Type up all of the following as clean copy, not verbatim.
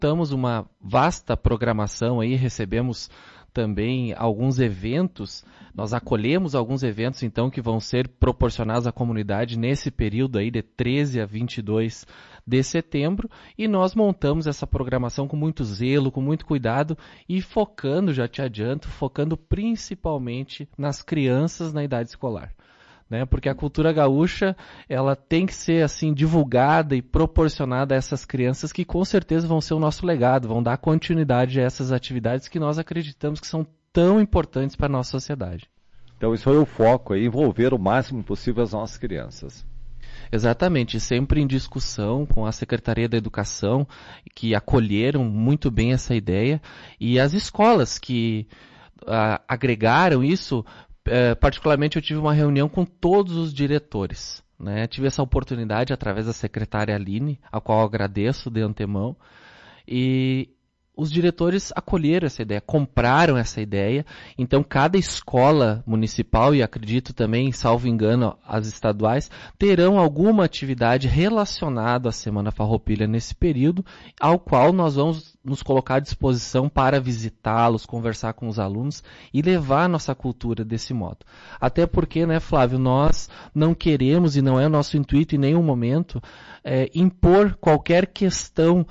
montamos uma vasta programação aí, recebemos também alguns eventos, nós acolhemos alguns eventos então que vão ser proporcionados à comunidade nesse período aí de 13 a 22 de setembro, e nós montamos essa programação com muito zelo, com muito cuidado e focando, já te adianto, focando principalmente nas crianças na idade escolar. Né, porque a cultura gaúcha, ela tem que ser assim divulgada e proporcionada a essas crianças que com certeza vão ser o nosso legado, vão dar continuidade a essas atividades que nós acreditamos que são tão importantes para a nossa sociedade. Então isso foi o foco, envolver o máximo possível as nossas crianças. Exatamente, sempre em discussão com a Secretaria da Educação, que acolheram muito bem essa ideia, e as escolas que agregaram isso. Particularmente eu tive uma reunião com todos os diretores, né? Tive essa oportunidade através da secretária Aline, a qual eu agradeço de antemão, e os diretores acolheram essa ideia, compraram essa ideia. Então cada escola municipal, e acredito também, salvo engano, as estaduais, terão alguma atividade relacionada à Semana Farroupilha nesse período, ao qual nós vamos nos colocar à disposição para visitá-los, conversar com os alunos e levar a nossa cultura desse modo. Até porque, né, Flávio, nós não queremos, e não é o nosso intuito em nenhum momento, impor qualquer questão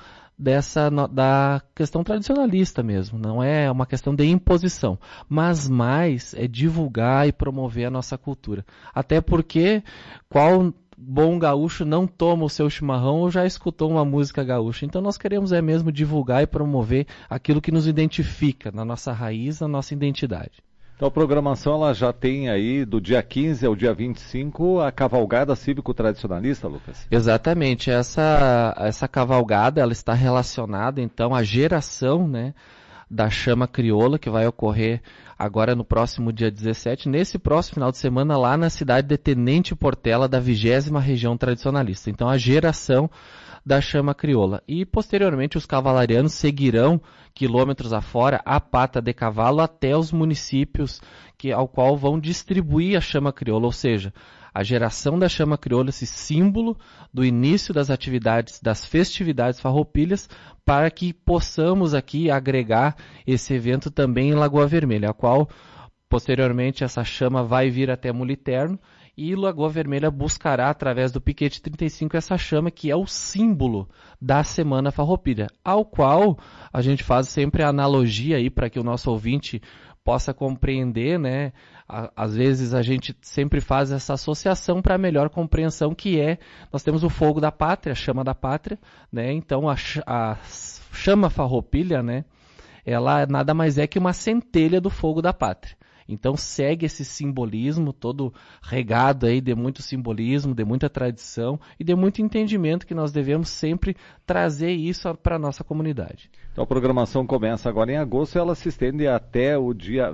da questão tradicionalista mesmo, não é uma questão de imposição, mas mais é divulgar e promover a nossa cultura. Até porque qual bom gaúcho não toma o seu chimarrão ou já escutou uma música gaúcha? Então nós queremos mesmo divulgar e promover aquilo que nos identifica, na nossa raiz, na nossa identidade. Então a programação ela já tem aí do dia 15 ao dia 25 a cavalgada cívico-tradicionalista, Lucas? Exatamente, essa cavalgada ela está relacionada então à geração, né, da chama crioula, que vai ocorrer agora no próximo dia 17, nesse próximo final de semana lá na cidade de Tenente Portela, da 20ª região tradicionalista. Então a geração da chama crioula. E posteriormente os cavalarianos seguirão quilômetros afora a pata de cavalo até os municípios ao qual vão distribuir a chama crioula, ou seja, a geração da chama crioula, esse símbolo do início das atividades, das festividades farroupilhas, para que possamos aqui agregar esse evento também em Lagoa Vermelha, a qual posteriormente essa chama vai vir até Muliterno, e Lagoa Vermelha buscará, através do Piquete 35, essa chama que é o símbolo da Semana Farroupilha, ao qual a gente faz sempre a analogia aí para que o nosso ouvinte possa compreender, né? Às vezes a gente sempre faz essa associação para melhor compreensão, que nós temos o fogo da pátria, a chama da pátria, né? Então a chama Farroupilha, né? Ela nada mais é que uma centelha do fogo da pátria. Então segue esse simbolismo todo regado aí de muito simbolismo, de muita tradição e de muito entendimento, que nós devemos sempre trazer isso para a nossa comunidade. Então a programação começa agora em agosto e ela se estende até o dia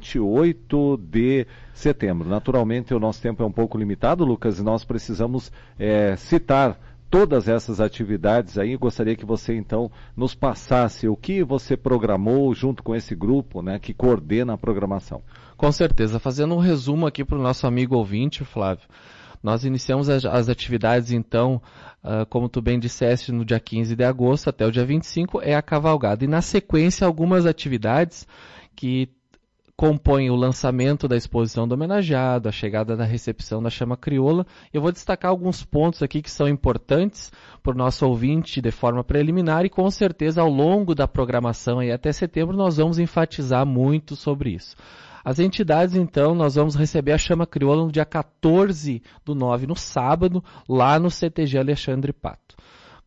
28 de setembro. Naturalmente o nosso tempo é um pouco limitado, Lucas, e nós precisamos citar todas essas atividades aí. Eu gostaria que você então nos passasse o que você programou junto com esse grupo, né, que coordena a programação. Com certeza, fazendo um resumo aqui para o nosso amigo ouvinte, Flávio, nós iniciamos as atividades então, como tu bem disseste, no dia 15 de agosto até o dia 25 é a cavalgada, e na sequência algumas atividades que compõem o lançamento da exposição do homenageado, a chegada da recepção da chama crioula. Eu vou destacar alguns pontos aqui que são importantes para o nosso ouvinte de forma preliminar, e com certeza ao longo da programação aí até setembro nós vamos enfatizar muito sobre isso. As entidades, então, nós vamos receber a chama crioula no dia 14/9, no sábado, lá no CTG Alexandre Pato,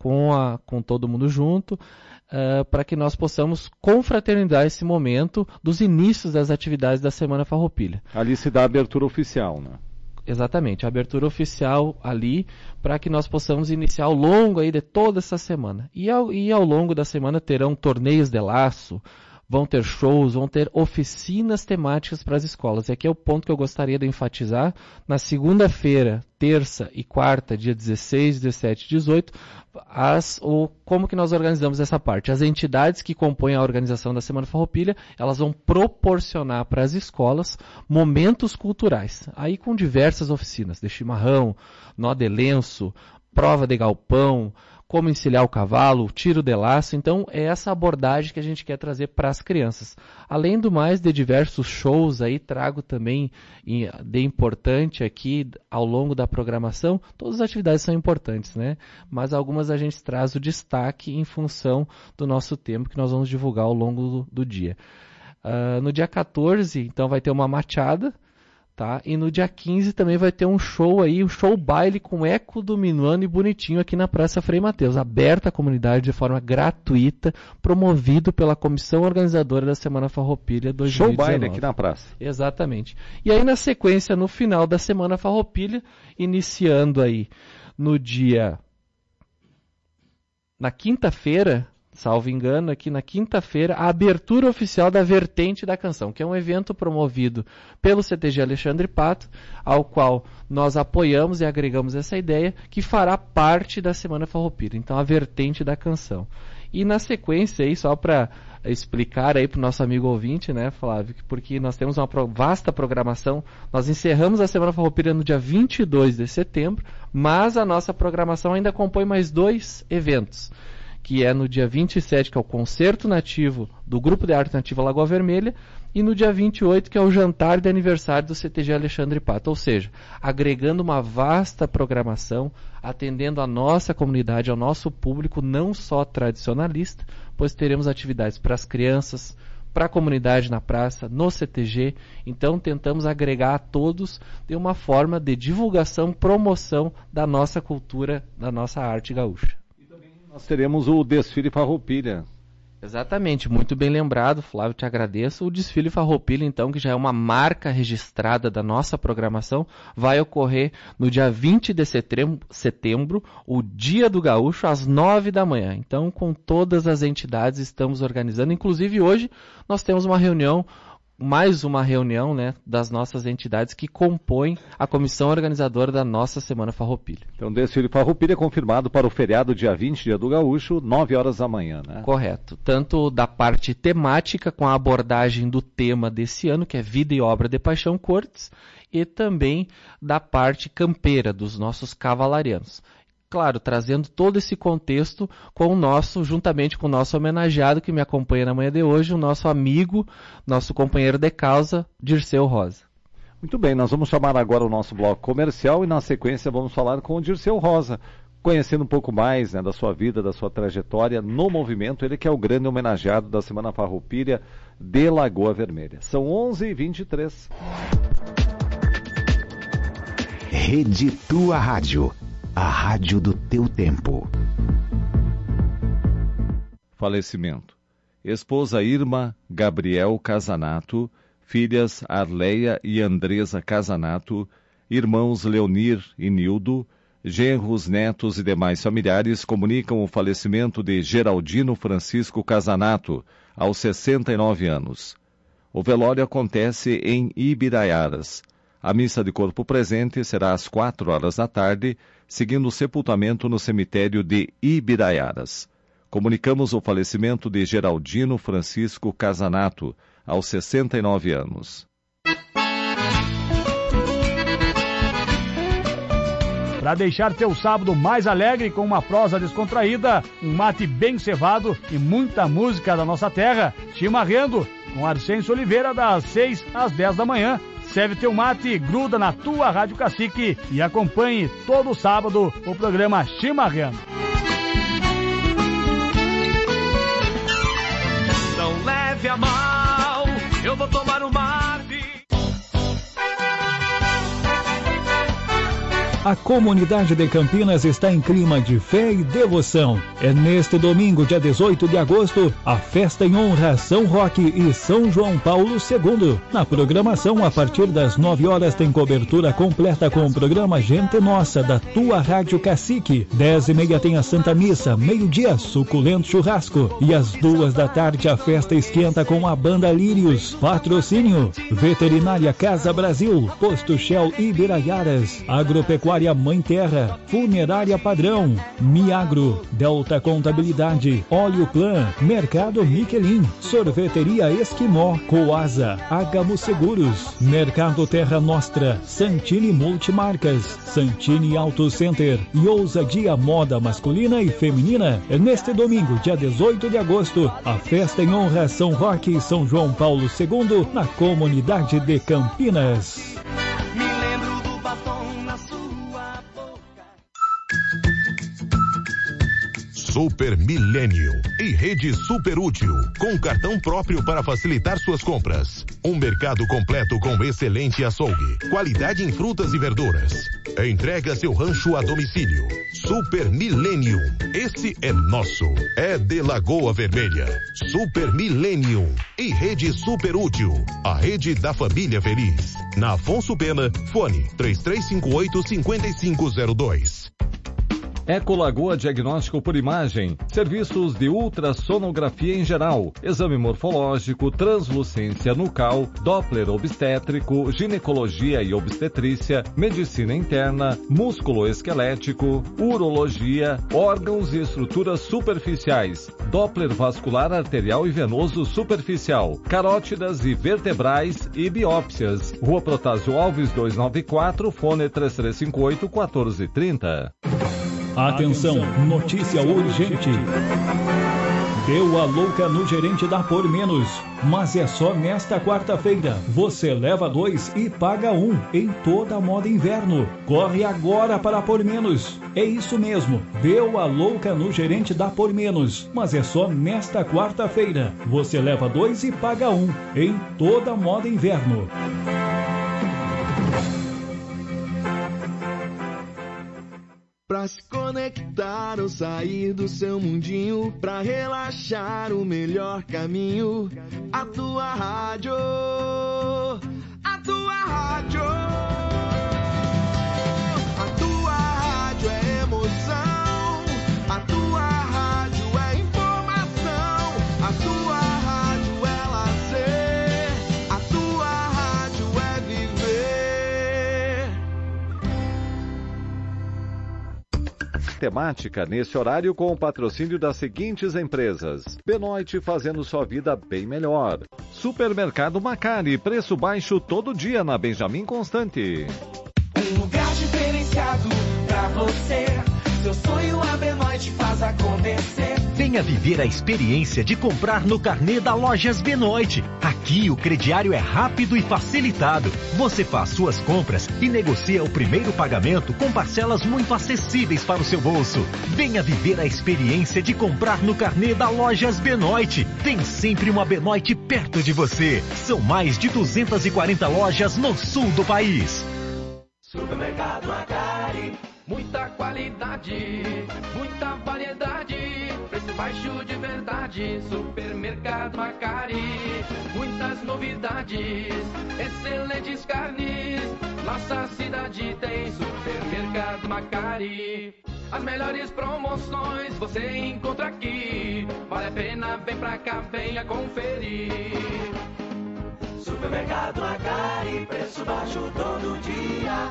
com todo mundo junto, para que nós possamos confraternizar esse momento dos inícios das atividades da Semana Farroupilha. Ali se dá a abertura oficial, né? Exatamente, a abertura oficial ali, para que nós possamos iniciar ao longo aí de toda essa semana. E ao longo da semana terão torneios de laço, vão ter shows, vão ter oficinas temáticas para as escolas. E aqui é o ponto que eu gostaria de enfatizar. Na segunda-feira, terça e quarta, dia 16, 17 e 18, como que nós organizamos essa parte? As entidades que compõem a organização da Semana Farroupilha, elas vão proporcionar para as escolas momentos culturais, aí com diversas oficinas, de chimarrão, nó de lenço, prova de galpão, como encilhar o cavalo, tiro de laço. Então, é essa abordagem que a gente quer trazer para as crianças. Além do mais, de diversos shows aí, trago também de importante aqui ao longo da programação. Todas as atividades são importantes, né? Mas algumas a gente traz o destaque em função do nosso tema que nós vamos divulgar ao longo do dia. No dia 14, então, vai ter uma machada, tá? E no dia 15 também vai ter um show aí, um show baile com eco do minuano e bonitinho aqui na Praça Frei Mateus, aberta à comunidade de forma gratuita, promovido pela comissão organizadora da Semana Farroupilha 2019. Show baile aqui na praça. Exatamente. E aí na sequência, no final da Semana Farroupilha, iniciando aí na quinta-feira, salvo engano, aqui na quinta-feira, a abertura oficial da Vertente da Canção, que é um evento promovido pelo CTG Alexandre Pato, ao qual nós apoiamos e agregamos essa ideia, que fará parte da Semana Farroupilha. Então, a Vertente da Canção. E na sequência, aí, só para explicar aí para o nosso amigo ouvinte, né, Flávio, porque nós temos uma vasta programação. Nós encerramos a Semana Farroupilha no dia 22 de setembro, mas a nossa programação ainda compõe mais 2 eventos, que é no dia 27, que é o Concerto Nativo do Grupo de Arte Nativa Lagoa Vermelha, e no dia 28, que é o jantar de aniversário do CTG Alexandre Pato. Ou seja, agregando uma vasta programação, atendendo a nossa comunidade, ao nosso público, não só tradicionalista, pois teremos atividades para as crianças, para a comunidade na praça, no CTG. Então, tentamos agregar a todos de uma forma de divulgação, promoção da nossa cultura, da nossa arte gaúcha. Nós teremos o desfile Farroupilha. Exatamente, muito bem lembrado, Flávio, te agradeço. O desfile Farroupilha, então, que já é uma marca registrada da nossa programação, vai ocorrer no dia 20 de setembro, o Dia do Gaúcho, às 9 da manhã. Então, com todas as entidades estamos organizando. Inclusive, hoje nós temos mais uma reunião, né, das nossas entidades que compõem a comissão organizadora da nossa Semana Farroupilha. Então, desfile Farroupilha confirmado para o feriado dia 20, Dia do Gaúcho, 9 horas da manhã, né? Correto. Tanto da parte temática, com a abordagem do tema desse ano, que é Vida e Obra de Paixão Cortes, e também da parte campeira, dos nossos cavalarianos. Claro, trazendo todo esse contexto juntamente com o nosso homenageado que me acompanha na manhã de hoje, o nosso amigo, nosso companheiro de causa, Dirceu Rosa. Muito bem, nós vamos chamar agora o nosso bloco comercial e na sequência vamos falar com o Dirceu Rosa, conhecendo um pouco mais, né, da sua vida, da sua trajetória no movimento, ele que é o grande homenageado da Semana Farroupilha de Lagoa Vermelha. São 11h23. Rede Tua Rádio. A rádio do teu tempo. Falecimento. Esposa Irma Gabriel Casanato, filhas Arleia e Andresa Casanato, irmãos Leonir e Nildo, genros, netos e demais familiares comunicam o falecimento de Geraldino Francisco Casanato, aos 69 anos. O velório acontece em Ibiraiaras. A missa de corpo presente será às 4 horas da tarde, seguindo o sepultamento no cemitério de Ibiraiaras. Comunicamos o falecimento de Geraldino Francisco Casanato, aos 69 anos. Para deixar teu sábado mais alegre com uma prosa descontraída, um mate bem cevado e muita música da nossa terra, Chimarrando, com Arcêncio Oliveira, das 6 às 10 da manhã. Serve teu mate, gruda na tua Rádio Cacique e acompanhe todo sábado o programa Chimarrando. Não leve a mal, eu vou tomar um mate. A comunidade de Campinas está em clima de fé e devoção. É neste domingo, dia 18 de agosto, a festa em honra a São Roque e São João Paulo II. Na programação, a partir das 9 horas, tem cobertura completa com o programa Gente Nossa, da tua Rádio Cacique. 10h30 tem a Santa Missa, meio-dia, suculento churrasco. E às 2 da tarde, a festa esquenta com a banda Lírios. Patrocínio: Veterinária Casa Brasil, Posto Shell Ibiraiaras, Agropecuária Agropecuária Mãe Terra, Funerária Padrão, Miagro, Delta Contabilidade, Óleo Plan, Mercado Michelin, Sorveteria Esquimó, Coasa, Agamo Seguros, Mercado Terra Nostra, Santini Multimarcas, Santini Auto Center e Ousadia Moda Masculina e Feminina. Neste domingo, dia 18 de agosto, a festa em honra a São Roque e São João Paulo II, na comunidade de Campinas. Me lembro do batom na sua boca. Super Millennium e Rede Super Útil, com cartão próprio para facilitar suas compras. Um mercado completo com excelente açougue, qualidade em frutas e verduras. Entrega seu rancho a domicílio. Super Millennium, esse é nosso. É de Lagoa Vermelha. Super Millennium e Rede Super Útil, a rede da família feliz. Na Afonso Pena, fone 3358-5502. Ecolagoa Diagnóstico por Imagem, serviços de ultrassonografia em geral, exame morfológico, translucência nucal, Doppler obstétrico, ginecologia e obstetrícia, medicina interna, músculo-esquelético, urologia, órgãos e estruturas superficiais, Doppler vascular arterial e venoso superficial, carótidas e vertebrais e biópsias. Rua Protásio Alves 294, fone 3358-1430. Atenção, notícia urgente. Deu a louca no gerente da Por Menos, mas é só nesta quarta-feira. Você leva 2 e paga 1 em toda a moda inverno. Corre agora para Por Menos. É isso mesmo, deu a louca no gerente da Por Menos, mas é só nesta quarta-feira. Você leva 2 e paga 1 em toda a moda inverno. Pra se conectar ou sair do seu mundinho, pra relaxar o melhor caminho, a tua rádio, a tua rádio. A tua rádio é emoção, a tua rádio é informação, a tua rádio é lazer, a tua rádio é viver. Temática nesse horário com o patrocínio das seguintes empresas: Benoit, fazendo sua vida bem melhor. Supermercado Macari, preço baixo todo dia na Benjamin Constante. Um lugar diferenciado pra você. Seu sonho a Benoit faz acontecer. Venha viver a experiência de comprar no carnê da Lojas Benoit. Aqui o crediário é rápido e facilitado. Você faz suas compras e negocia o primeiro pagamento com parcelas muito acessíveis para o seu bolso. Venha viver a experiência de comprar no carnê da Lojas Benoit. Tem sempre uma Benoit perto de você. São mais de 240 lojas no sul do país. Supermercado Macari, muita qualidade, muita variedade, preço baixo de verdade. Supermercado Macari, muitas novidades, excelentes carnes. Nossa cidade tem Supermercado Macari. As melhores promoções você encontra aqui. Vale a pena, vem pra cá, venha conferir. Supermercado Macari, preço baixo todo dia.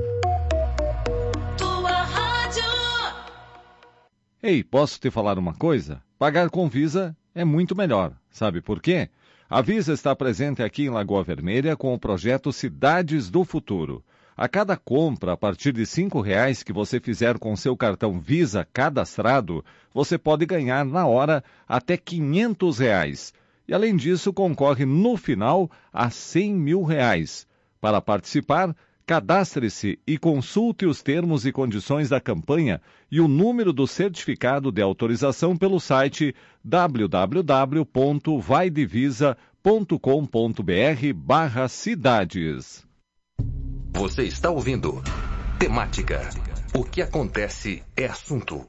Tua rádio. Ei, posso te falar uma coisa? Pagar com Visa é muito melhor. Sabe por quê? A Visa está presente aqui em Lagoa Vermelha com o projeto Cidades do Futuro. A cada compra a partir de R$5 que você fizer com seu cartão Visa cadastrado, você pode ganhar na hora até R$500. E além disso, concorre no final a R$100 mil. Para participar, cadastre-se e consulte os termos e condições da campanha e o número do certificado de autorização pelo site www.vaidevisa.com.br/cidades. Você está ouvindo Temática. O que acontece é assunto.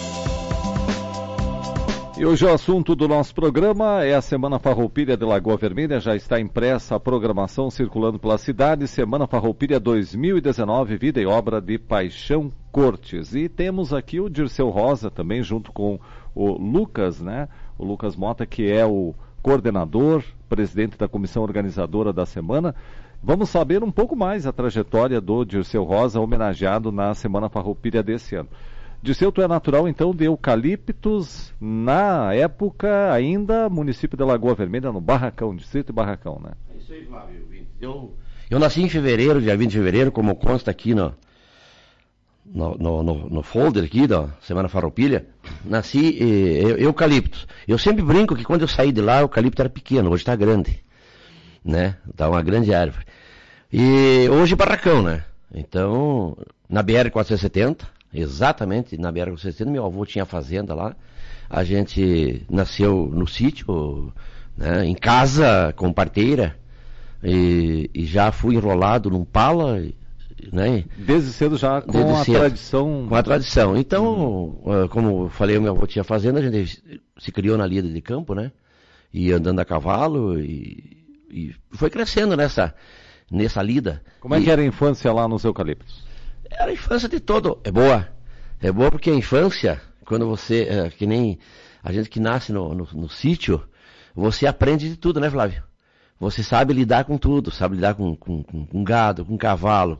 E hoje o assunto do nosso programa é a Semana Farroupilha de Lagoa Vermelha. Já está impressa a programação circulando pela cidade. Semana Farroupilha 2019, vida e obra de Paixão Cortes. E temos aqui o Dirceu Rosa também, junto com o Lucas, né? O Lucas Mota, que é o coordenador, presidente da comissão organizadora da semana. Vamos saber um pouco mais a trajetória do Dirceu Rosa, homenageado na Semana Farroupilha desse ano. Dirceu, tu é natural então de Eucaliptos, na época ainda município de Lagoa Vermelha, no Barracão, distrito de Barracão, né? É isso aí, Flávio. Eu nasci em fevereiro, dia 20 de fevereiro, como consta aqui no folder aqui da Semana Farroupilha, nasci Eucaliptos. Eu sempre brinco que quando eu saí de lá, o eucalipto era pequeno, hoje está grande, né? Está uma grande árvore. E hoje Barracão, né? Então, na BR-470, exatamente na BR-470, meu avô tinha fazenda lá, a gente nasceu no sítio, né? Em casa, com parteira, e já fui enrolado num pala, né? Desde cedo já com a tradição. Com a tradição. Então, como eu falei, o meu avô tinha fazenda, a gente se criou na lida de campo, né? E andando a cavalo e foi crescendo nessa lida. Como é que era a infância lá nos eucaliptos? Era a infância de todo. É boa. É boa porque a infância, quando você, que nem a gente que nasce no sítio, você aprende de tudo, né, Flávio? Você sabe lidar com tudo, sabe lidar com gado, com cavalo,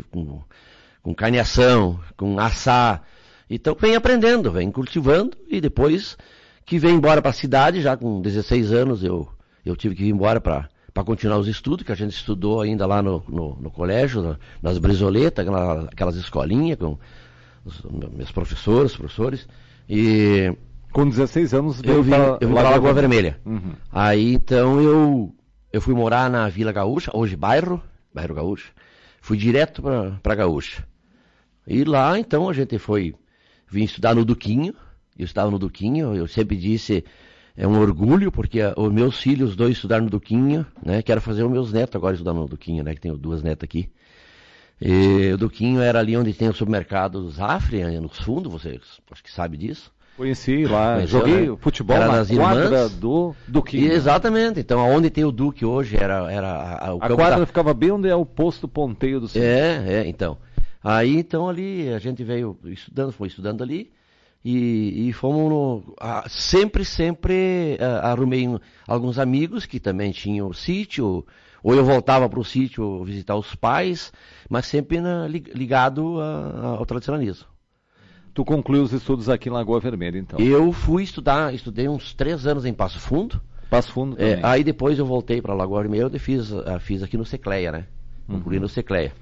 com carneação, com assar. Então vem aprendendo, vem cultivando e depois que vem embora para a cidade, já com 16 anos eu tive que ir embora para continuar os estudos, que a gente estudou ainda lá no colégio, nas brisoletas, aquelas escolinhas com os meus professores. E com 16 anos eu vim para Lagoa Vermelha. Uhum. Aí então eu fui morar na Vila Gaúcha, hoje bairro Gaúcha. Fui direto para Gaúcha. E lá, então, a gente vim estudar no Duquinho. Eu estava no Duquinho, eu sempre disse, é um orgulho, porque os meus filhos, os dois estudaram no Duquinho, né? Quero fazer os meus netos agora estudar no Duquinho, né? Que tenho duas netas aqui. E o Duquinho era ali onde tem o supermercado Zafre, nos fundos, você acho que sabe disso. Conheci lá, joguei futebol na quadra do Duquinho. Exatamente, então aonde tem o Duque hoje era o a quadra ficava bem onde é o posto ponteio do centro. Então. Aí então ali a gente veio foi estudando ali e fomos sempre arrumei alguns amigos que também tinham sítio, ou eu voltava para o sítio visitar os pais, mas sempre ligado ao tradicionalismo. Tu concluiu os estudos aqui em Lagoa Vermelha, então? Eu fui estudei uns 3 anos em Passo Fundo. Passo Fundo também. Aí depois eu voltei para Lagoa Vermelha e fiz aqui no Secleia, né? Concluí no Secleia.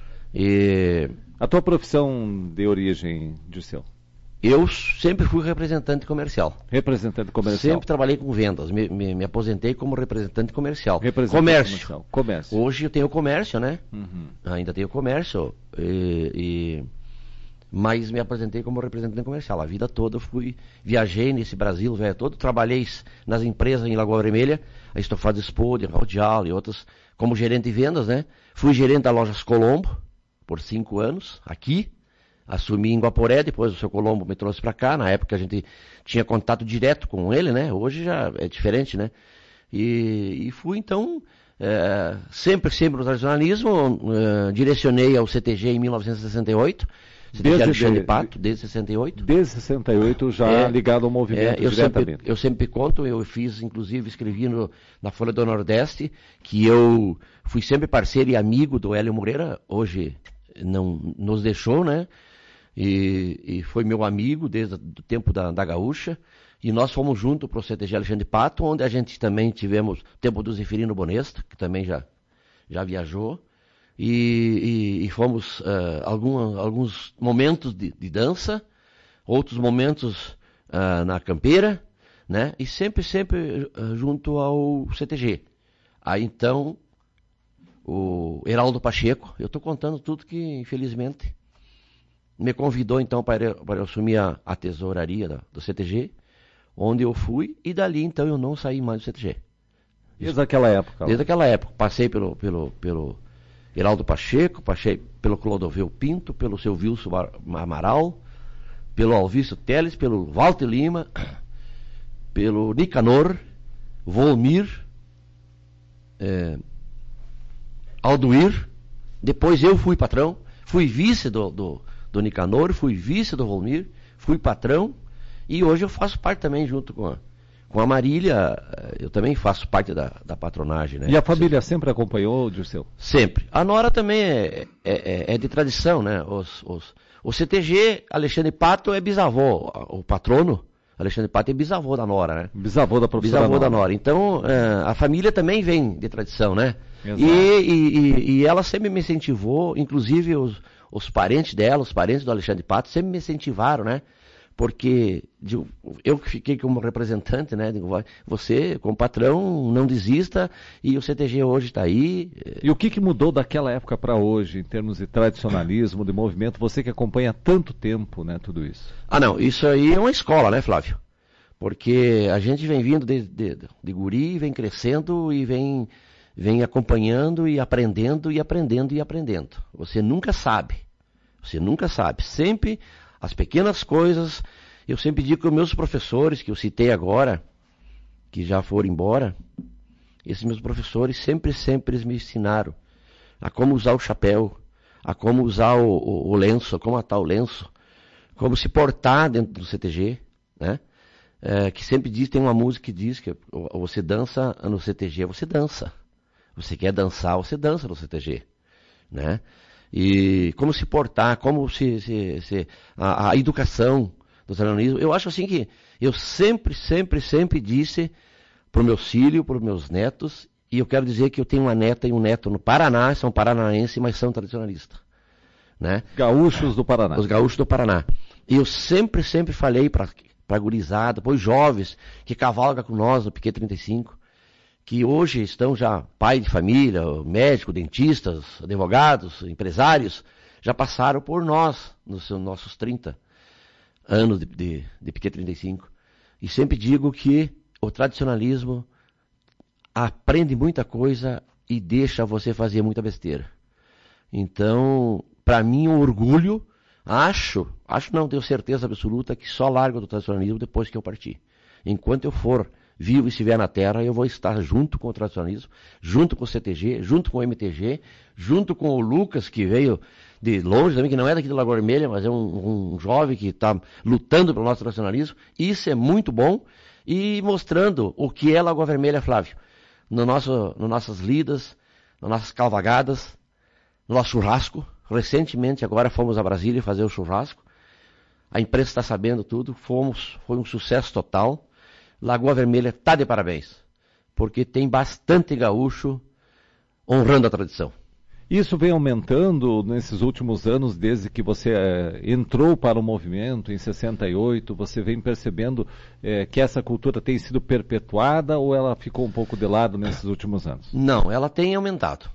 E a tua profissão de origem, Dirceu? Eu sempre fui representante comercial. Representante comercial. Sempre trabalhei com vendas. Me aposentei como representante comercial. Comércio. Hoje eu tenho comércio, né? Uhum. Ainda tenho comércio. Mas me apresentei como representante comercial. A vida toda viajei nesse Brasil velho todo, trabalhei nas empresas em Lagoa Vermelha, a Estofado Spode, Raudial e outras, como gerente de vendas, né? Fui gerente da Lojas Colombo por 5 anos, aqui. Assumi em Guaporé, depois o seu Colombo me trouxe para cá. Na época a gente tinha contato direto com ele, né? Hoje já é diferente, né? E fui então, sempre no tradicionalismo, direcionei ao CTG em 1968. CTG Alexandre Pato, desde 68. Desde 68 já ligado ao movimento diretamente. Eu sempre conto, eu escrevi na Folha do Nordeste, que eu fui sempre parceiro e amigo do Hélio Moreira, hoje não nos deixou, né? E foi meu amigo desde o tempo da Gaúcha, e nós fomos juntos para o CTG Alexandre Pato, onde a gente também tivemos o tempo do Zeferino Bonesta, que também já viajou. E fomos alguns momentos de dança, outros momentos na campeira, né? E sempre junto ao CTG. Aí então, o Heraldo Pacheco, eu estou contando tudo que infelizmente me convidou então para eu assumir a tesouraria do CTG, onde eu fui, e dali então eu não saí mais do CTG. Desde aquela época? Desde aquela época. Passei pelo Heraldo Pacheco, passei pelo Clodoveu Pinto, pelo seu Wilson Amaral, pelo Alvício Teles, pelo Walter Lima, pelo Nicanor, Volmir, Alduir. Depois eu fui patrão, fui vice do Nicanor, fui vice do Volmir, fui patrão, e hoje eu faço parte também junto com Com a Marília, eu também faço parte da patronagem, né? E a família sempre acompanhou, Dirceu? Sempre. A Nora também é de tradição, né? O CTG, Alexandre Pato é bisavô, o patrono, Alexandre Pato é bisavô da Nora, né? Bisavô da professora Bisavô Nora. da Nora. Então, a família também vem de tradição, né? Exato. E ela sempre me incentivou, inclusive os parentes dela, os parentes do Alexandre Pato, sempre me incentivaram, né? Porque eu que fiquei como representante, né? Digo, você, como patrão, não desista, e o CTG hoje está aí. E o que mudou daquela época para hoje, em termos de tradicionalismo, de movimento, você que acompanha há tanto tempo, né, tudo isso? Não, isso aí é uma escola, né, Flávio? Porque a gente vem vindo de guri, vem crescendo e vem acompanhando e aprendendo e aprendendo e aprendendo. Você nunca sabe. Sempre as pequenas coisas, eu sempre digo que os meus professores, que eu citei agora, que já foram embora, esses meus professores sempre me ensinaram a como usar o chapéu, a como usar o lenço, a como atar o lenço, como se portar dentro do CTG, né? Que sempre tem uma música que diz que você dança no CTG, você dança. Você quer dançar, você dança no CTG, né? E como se portar, como a educação do tradicionalismo. Eu acho assim que eu sempre disse para o meu filho, para os meus netos, e eu quero dizer que eu tenho uma neta e um neto no Paraná, são paranaenses, mas são tradicionalistas, né? Gaúchos do Paraná. Os gaúchos do Paraná. E eu sempre falei para a gurizada, para os jovens que cavalgam com nós no Piquet 35, que hoje estão já pai de família, médicos, dentistas, advogados, empresários, já passaram por nós nos nossos 30 anos de Piquet 35. E sempre digo que o tradicionalismo aprende muita coisa e deixa você fazer muita besteira. Então, para mim, um orgulho, não tenho certeza absoluta que só largo do tradicionalismo depois que eu partir. Enquanto eu for vivo e estiver na terra, eu vou estar junto com o tradicionalismo, junto com o CTG, junto com o MTG, junto com o Lucas, que veio de longe também, que não é daqui da Lagoa Vermelha, mas é um jovem que está lutando pelo nosso tradicionalismo. Isso é muito bom e mostrando o que é Lagoa Vermelha, Flávio. Nas nossas lidas, nas nossas cavalgadas, no nosso churrasco. Recentemente, agora, fomos a Brasília fazer o churrasco. A imprensa está sabendo tudo. Foi um sucesso total. Lagoa Vermelha está de parabéns, porque tem bastante gaúcho honrando a tradição. Isso vem aumentando nesses últimos anos, desde que você entrou para o movimento em 68, você vem percebendo que essa cultura tem sido perpetuada ou ela ficou um pouco de lado nesses últimos anos? Não, ela tem aumentado.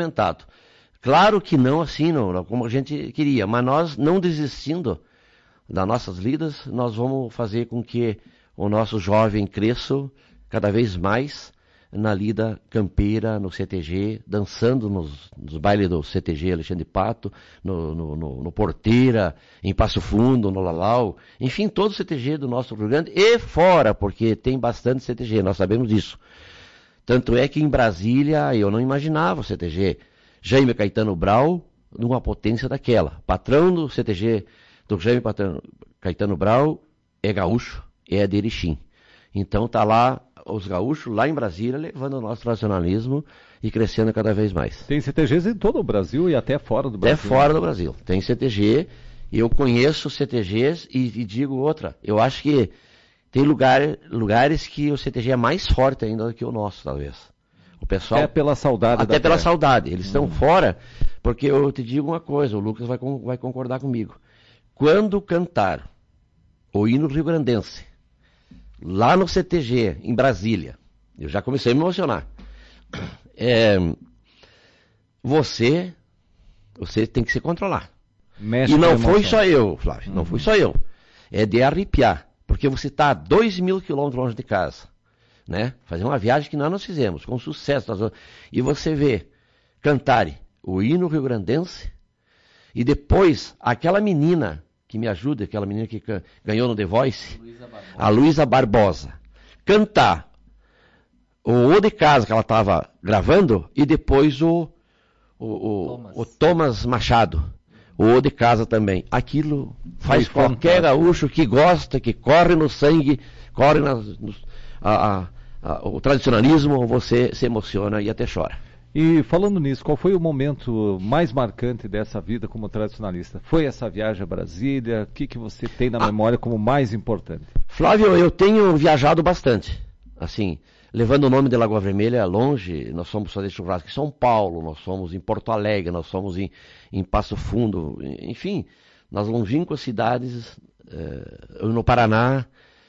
Claro que não assim, não, como a gente queria, mas nós não desistindo das nossas lidas, nós vamos fazer com que o nosso jovem cresça cada vez mais na lida campeira, no CTG, dançando nos bailes do CTG Alexandre Pato, no Porteira, em Passo Fundo, no Lalau, enfim, todo o CTG do nosso Rio Grande e fora, porque tem bastante CTG, nós sabemos disso. Tanto é que em Brasília eu não imaginava o CTG Jaime Caetano Brau numa potência daquela. Patrão do CTG do Jaime Caetano Brau é gaúcho, é de Erechim. Então tá lá os gaúchos lá em Brasília levando o nosso tradicionalismo e crescendo cada vez mais. Tem CTGs em todo o Brasil e até fora do Brasil. Até fora do Brasil. Tem CTG, eu conheço CTGs e digo outra. Eu acho que tem lugares que o CTG é mais forte ainda do que o nosso, talvez. O pessoal, até pela saudade. Até pela saudade. Eles estão fora, porque eu te digo uma coisa, o Lucas vai concordar comigo. Quando cantar o hino rio-grandense, lá no CTG, em Brasília, eu já comecei a me emocionar. Você tem que se controlar. Mexe e não foi só eu, Flávio, não foi só eu. É de arrepiar, porque você está a 2.000 quilômetros longe de casa, né? Fazer uma viagem que nós fizemos, com sucesso. E você vê cantarem o hino rio-grandense, e depois aquela menina que me ajuda, aquela menina que ganhou no The Voice, a Luísa Barbosa, cantar o de casa que ela estava gravando e depois o Thomas Machado, o de casa também. Aquilo faz qualquer gaúcho que gosta, que corre no sangue, corre o tradicionalismo, você se emociona e até chora. E falando nisso, qual foi o momento mais marcante dessa vida como tradicionalista? Foi essa viagem a Brasília? O que você tem na memória como mais importante? Flávio, eu tenho viajado bastante, assim, levando o nome de Lagoa Vermelha longe. Nós fomos fazer churrasco em São Paulo, nós fomos em Porto Alegre, nós fomos em Passo Fundo, enfim, nas longínquas cidades no Paraná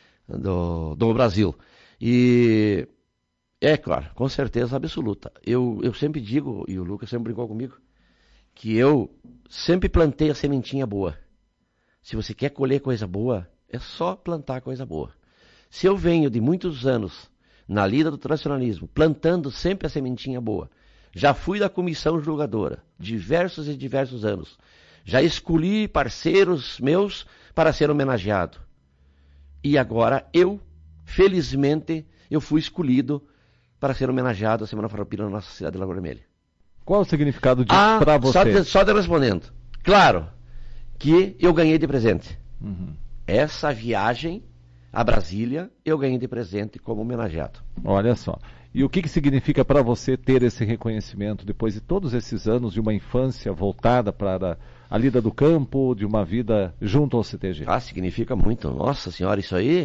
do Brasil. E é claro, com certeza absoluta. Eu sempre digo, e o Lucas sempre brincou comigo, que eu sempre plantei a sementinha boa. Se você quer colher coisa boa, é só plantar coisa boa. Se eu venho de muitos anos na lida do tradicionalismo, plantando sempre a sementinha boa, já fui da comissão julgadora, diversos e diversos anos, já escolhi parceiros meus para ser homenageado. E agora felizmente, eu fui escolhido para ser homenageado a Semana Farroupilha na nossa cidade de Lagoa Vermelha. Qual o significado disso para você? Só te respondendo. Claro que eu ganhei de presente. Essa viagem a Brasília, eu ganhei de presente como homenageado. Olha só. E o que significa para você ter esse reconhecimento depois de todos esses anos de uma infância voltada para a lida do campo, de uma vida junto ao CTG? Significa muito. Nossa Senhora, isso aí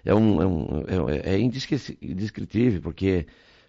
é indescritível, porque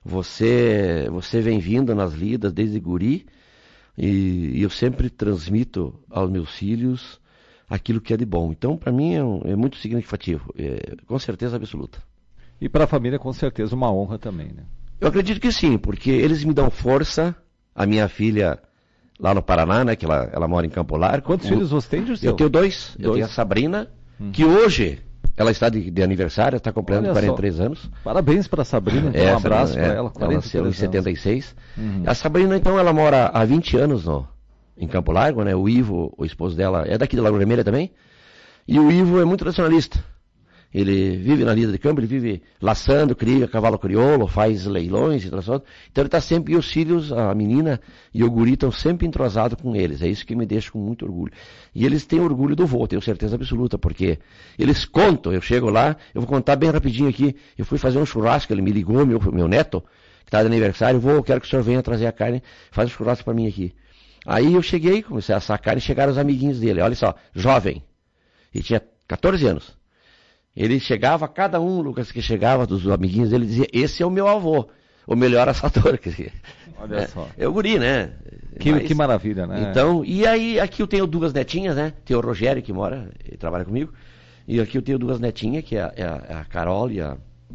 você vem vindo nas lidas desde guri, e eu sempre transmito aos meus filhos aquilo que é de bom. Então, para mim, é muito significativo, com certeza absoluta. E para a família, com certeza, uma honra também, né? Eu acredito que sim, porque eles me dão força. A minha filha, lá no Paraná, né, que ela mora em Campo Largo. Quantos filhos você tem, Dirceu? Eu tenho dois. Eu tenho a Sabrina, que hoje, ela está de aniversário, está completando 43 anos. Parabéns para a Sabrina, então, um abraço para ela. Ela nasceu em 76. A Sabrina, então, ela mora há 20 anos em Campo Largo, né? O Ivo, o esposo dela, é daqui da Lagoa Vermelha também. E o Ivo é muito tradicionalista. Ele vive na lida de campo, ele vive laçando, cria cavalo crioulo, faz leilões e transforma. Então ele está sempre, e os filhos, a menina e o guri estão sempre entrosados com eles. É isso que me deixa com muito orgulho. E eles têm orgulho do vô, tenho certeza absoluta, porque eles contam, eu chego lá, eu vou contar bem rapidinho aqui, eu fui fazer um churrasco, ele me ligou, meu neto, que está de aniversário, vô, eu quero que o senhor venha trazer a carne, faz um churrasco para mim aqui. Aí eu cheguei, comecei a assar a carne e chegaram os amiguinhos dele, olha só, jovem, e tinha 14 anos. Ele chegava, cada um, Lucas, que chegava dos amiguinhos dele, dizia, esse é o meu avô, o melhor assador. Olha só. É o guri, né? Que maravilha, né? Então, e aí, aqui eu tenho duas netinhas, né? Tem o Rogério, que mora e trabalha comigo, e aqui eu tenho duas netinhas, que é a Carol e a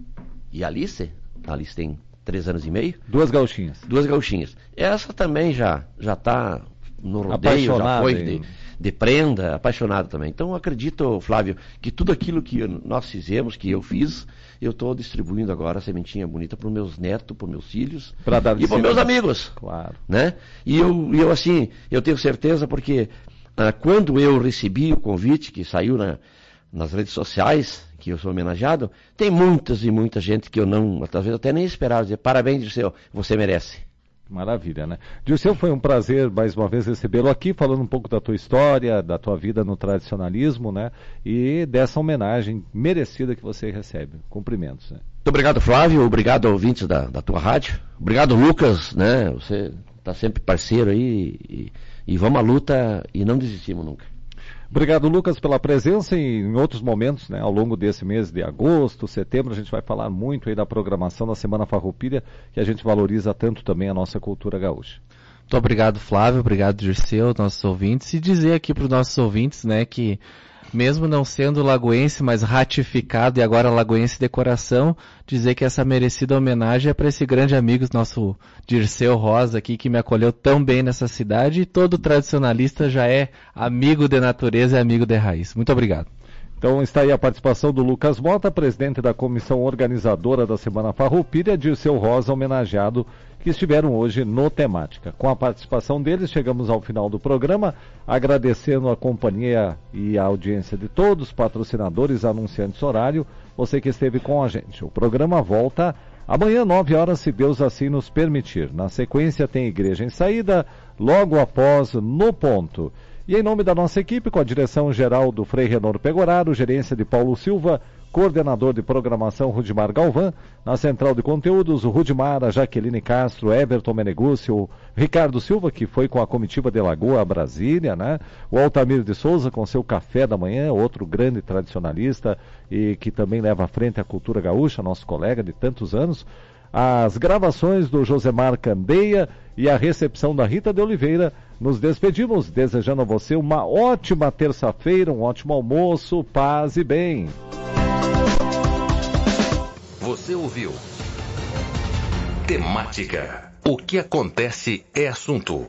Alice. A Alice tem 3 anos e meio. Duas gauchinhas. Essa também já está no rodeio, já foi de prenda, apaixonado também. Então, eu acredito, Flávio, que tudo aquilo que nós fizemos, que eu fiz, eu estou distribuindo agora a sementinha bonita para os meus netos, para os meus filhos e para os meus amigos. Claro. Né? E eu assim, eu tenho certeza porque quando eu recebi o convite, que saiu nas redes sociais, que eu sou homenageado, tem muita gente que eu não, talvez até nem esperava, dizer, parabéns, Dirceu, você merece. Maravilha, né? Dirceu, foi um prazer mais uma vez recebê-lo aqui, falando um pouco da tua história, da tua vida no tradicionalismo, né? E dessa homenagem merecida que você recebe. Cumprimentos, né? Muito obrigado, Flávio. Obrigado, ouvintes da tua rádio. Obrigado, Lucas, né? Você está sempre parceiro aí e vamos à luta e não desistimos nunca. Obrigado, Lucas, pela presença e em outros momentos, né, ao longo desse mês de agosto, setembro, a gente vai falar muito aí da programação da Semana Farroupilha, que a gente valoriza tanto também a nossa cultura gaúcha. Muito obrigado, Flávio, obrigado, Dirceu, nossos ouvintes, e dizer aqui para os nossos ouvintes, né, que mesmo não sendo lagoense, mas ratificado e agora lagoense de coração, dizer que essa merecida homenagem é para esse grande amigo, nosso Dirceu Rosa aqui, que me acolheu tão bem nessa cidade, e todo tradicionalista já é amigo de natureza e amigo de raiz. Muito obrigado. Então está aí a participação do Lucas Mota, presidente da comissão organizadora da Semana Farroupilha, Dirceu Rosa, homenageado, que estiveram hoje no Temática. Com a participação deles, chegamos ao final do programa, agradecendo a companhia e a audiência de todos, patrocinadores, anunciantes, horário, você que esteve com a gente. O programa volta amanhã, 9 horas, se Deus assim nos permitir. Na sequência tem Igreja em Saída, logo após No Ponto. E em nome da nossa equipe, com a direção geral do Frei Renor Pegoraro, gerência de Paulo Silva, coordenador de programação Rudimar Galvão, na central de conteúdos o Rudimar, a Jaqueline Castro, Everton Meneguzzi, o Ricardo Silva, que foi com a comitiva de Lagoa a Brasília, né? O Altamiro de Souza com seu café da manhã, outro grande tradicionalista e que também leva à frente a cultura gaúcha, nosso colega de tantos anos. As gravações do Josemar Candeia e a recepção da Rita de Oliveira. Nos despedimos, desejando a você uma ótima terça-feira, um ótimo almoço, paz e bem. Você ouviu Temática. O que acontece é assunto.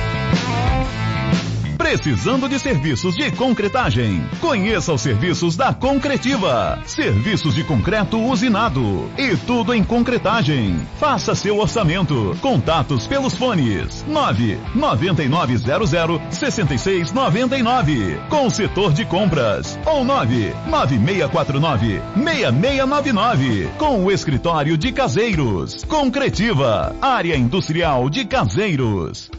Precisando de serviços de concretagem? Conheça os serviços da Concretiva. Serviços de concreto usinado e tudo em concretagem. Faça seu orçamento. Contatos pelos fones 99900-6699 com o setor de compras ou 99649-6699 com o escritório de Caseiros. Concretiva, área industrial de Caseiros.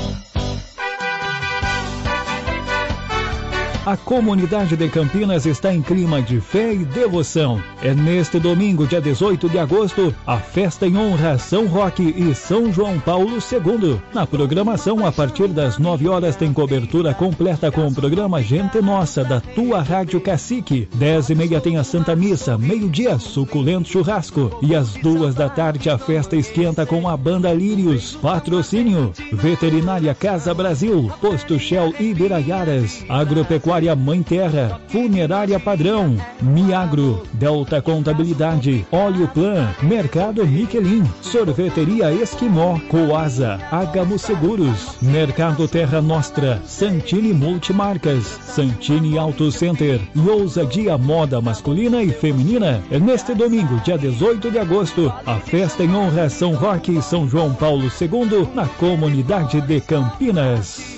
A comunidade de Campinas está em clima de fé e devoção. É neste domingo, dia 18 de agosto, a festa em honra a São Roque e São João Paulo II. Na programação, a partir das 9 horas, tem cobertura completa com o programa Gente Nossa, da tua Rádio Cacique. 10h30 tem a Santa Missa, meio-dia, suculento churrasco. E às 2 da tarde, a festa esquenta com a banda Lírios. Patrocínio: Veterinária Casa Brasil, Posto Shell Ibiraiaras, Agropecuária Mãe Terra, Funerária Padrão, Miagro, Delta Contabilidade, Óleo Plan, Mercado Michelin, Sorveteria Esquimó, Coasa, Agamo Seguros, Mercado Terra Nostra, Santini Multimarcas, Santini Auto Center e Ousadia Moda Masculina e Feminina. É neste domingo, dia 18 de agosto, a festa em honra a São Roque e São João Paulo II na comunidade de Campinas.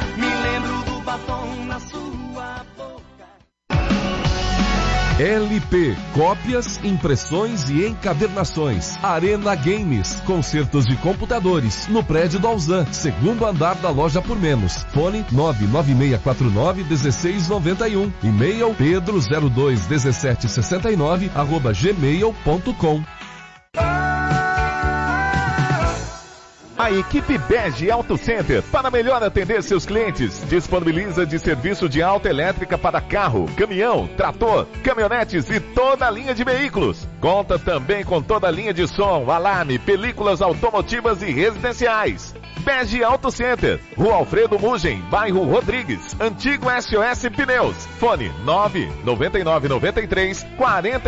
LP, cópias, impressões e encadernações. Arena Games, concertos de computadores, no prédio do Alzan, segundo andar da loja por menos. Fone 99649-1691. E-mail pedro021769@gmail.com. A equipe Bege Auto Center, para melhor atender seus clientes, disponibiliza de serviço de alta elétrica para carro, caminhão, trator, caminhonetes e toda a linha de veículos. Conta também com toda a linha de som, alarme, películas automotivas e residenciais. Bege Auto Center, Rua Alfredo Mugem, bairro Rodrigues, antigo SOS Pneus. Fone 99993 40